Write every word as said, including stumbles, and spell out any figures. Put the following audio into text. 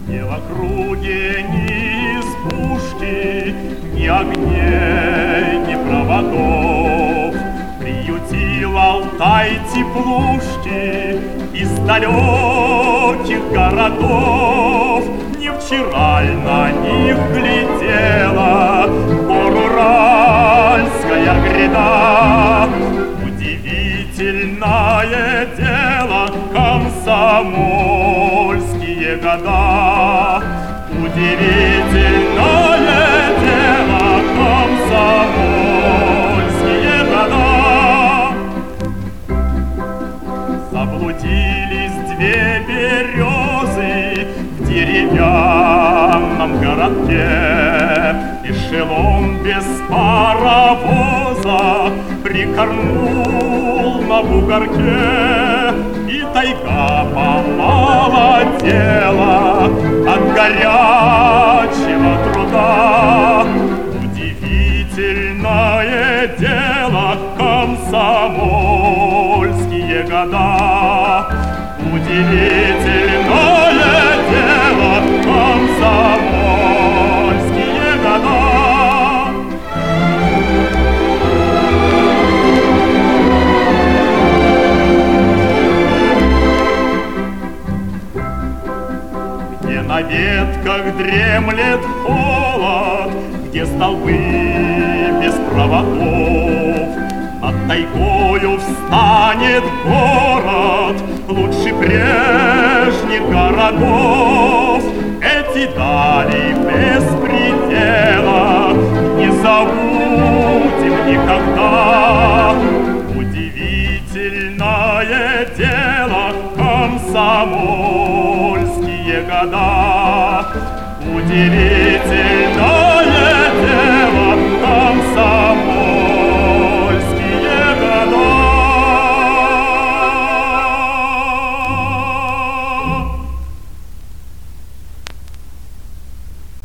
Не в округе ни избушки, ни огней, ни проводов. Приютил Алтай теплушки из далеких городов. Не вчера ль на них глядела горуральская гряда? Удивительное дело комсомольские года. Удивительное дело комсомольские года. Заблудились две березы в деревянном городке. Эшелон без паровоза прикорнул на бугорке, и тайга помолодела от горячего труда. Удивительное дело комсомольские года. Удивительное дело комсомольские года. Где на ветках дремлет холод, где столбы без проводов, над тайгою встанет город лучше прежних городов. Эти дали без предела не забудем никогда. Удивительное дело комсомольские года. Удивительное дело комсомольские года.